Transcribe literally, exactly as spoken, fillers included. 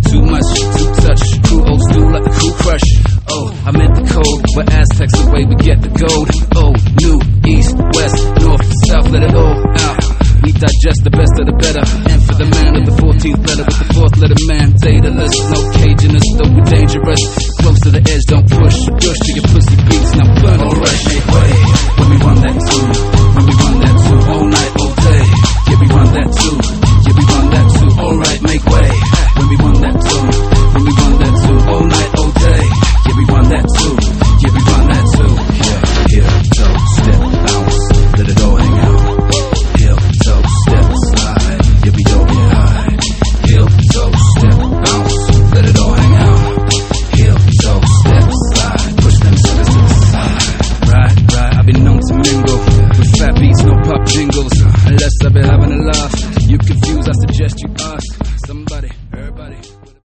too much, too touch. Cool old school like the cool crush. Oh, I meant the code, where Aztecs the way we get the gold. Oh, new, east, west, north, south, let it all out. We digest the best of the better. And for the man of the fourteenth letter with the fourth letter